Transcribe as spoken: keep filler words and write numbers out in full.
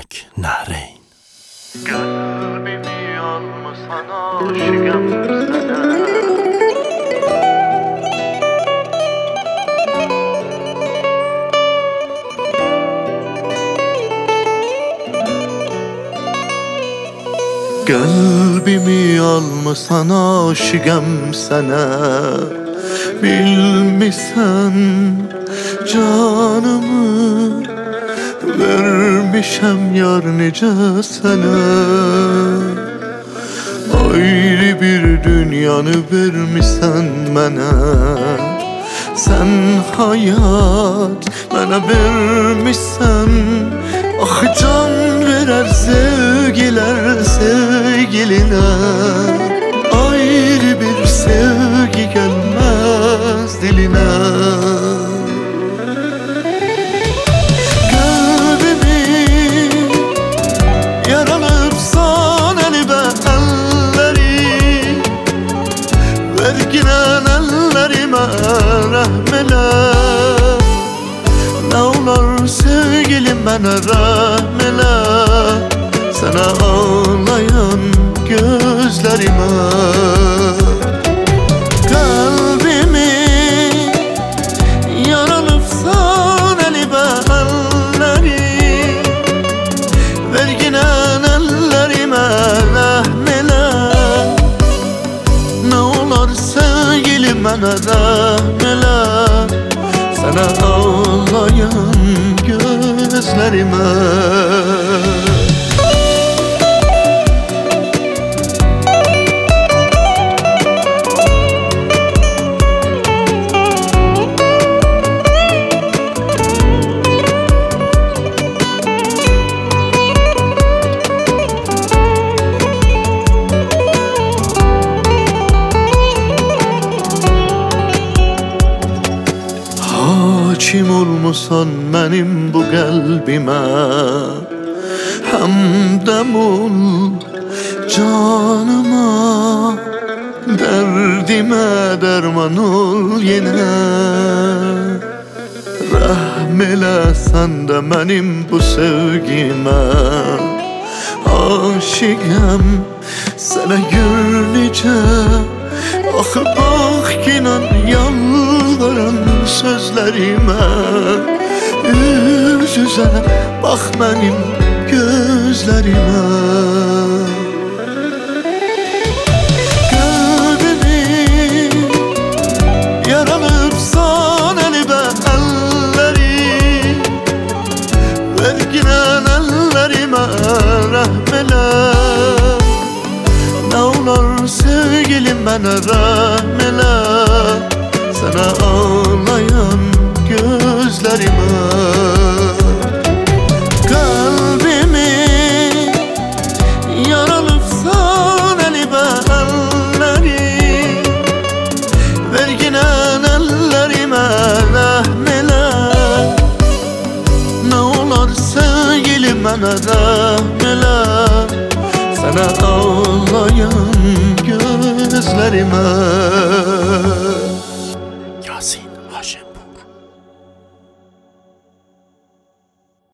Müzik Nahreyn. Kalbimi almasan aşığım sana. Kalbimi almasan aşığım sana. Bilmişsen canımı vermişem yar nice sana. Ayrı bir dünyanı vermişsen bana. Sen hayat bana vermişsen. Ah can verer sevgiler sevgiline. Ayrı bir sevgi gelmez diline. Kalbimi yaralıpsan elime elleri. Verginen ellerime rahmele. Ne olur sevgilim bana rahmele. Sana ağlayan gözlerime. Kalbimi yaralıpsan elime elleri. Verginen ellerime rahmele. Ne olur sevgilim bana rahmele. Sana ağlayan gözlerime. Hakim olmusan benim bu kalbime. Hamdem ol canıma. Derdime derman ol yine. Rahmele sen de benim bu sevgime. Aşıkım sana görünce. Ah bak inan yalvaran sözlerime. Yüz yüze bak benim gözlerime. Kalbimi yaralıpsan elime elleri. Verginen ellerime rahmele. Ne olur sevgilim bana rahmele. Sana ağlayan gözlerime. Kalbimi yaralıpsan elime elleri. Verginen ellerime rahmele. Ne olur sevgilim bana rahmele. Sana ağlayan gözlerime.